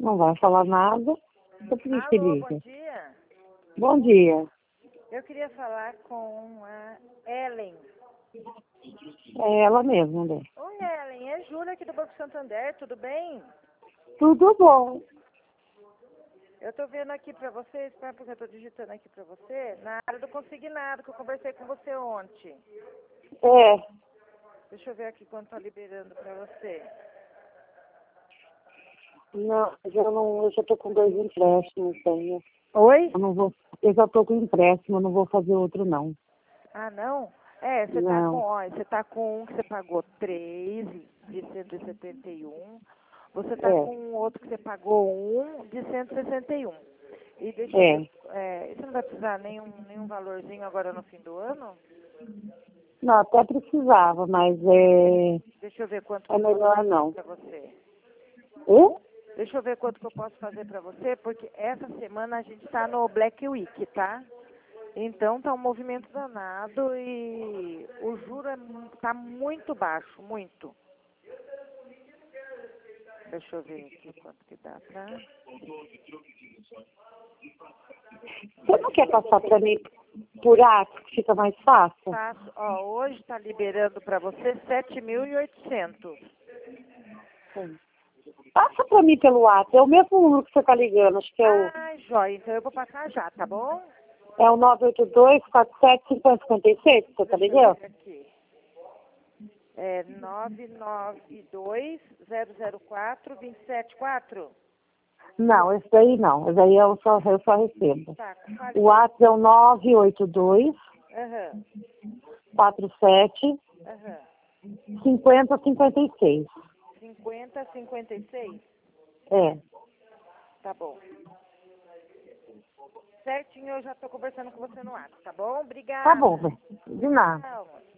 Não vai falar nada. Eu queria que Alô, bom liga. dia. Bom dia. Eu queria falar com a Ellen. É ela mesma, né? Oi, Ellen. É Júlia aqui do Banco Santander, tudo bem? Tudo bom. Eu tô vendo aqui pra você, espera porque eu tô digitando aqui pra você, na área do consignado, que eu conversei com você ontem. É. Deixa eu ver aqui quanto tá liberando pra você. Não, eu já tô com 2 empréstimos, tenho. Oi? Eu já tô com empréstimo, eu não vou fazer outro não. Ah, não? É, você tá com, Não. ó, você tá com um que você pagou 3 de 171. Você tá É. com um outro que você pagou um de 161. E deixa eu ver, É. você não vai precisar nenhum valorzinho agora no fim do ano? Não, até precisava, mas é Deixa eu ver quanto que eu posso melhor fazer não. pra você. Hã? Deixa eu ver quanto que eu posso fazer pra você, porque essa semana a gente tá no Black Week, tá? Então tá um movimento danado e o juro tá muito baixo, muito. Deixa eu ver aqui quanto que dá pra... Você não quer passar pra mim por ato, que fica mais fácil? Faço, ó, hoje tá liberando pra você 7.800. Sim. Passa pra mim pelo ato. É o mesmo número que você tá ligando. Acho que é o Ah, joia, então eu vou passar já, tá bom? 982-47-50-56 que você tá Deixa eu ligando? ver aqui. É 992-004-274. Não, esse daí não. Esse daí eu só recebo. Tá, fale O pra... ato é o 982 Aham, 47 aham. 50-56. 50-56? É. Tá bom. Certinho, eu já tô conversando com você no ato, tá bom? Tá Obrigada. bom, velho. De nada. Tchau.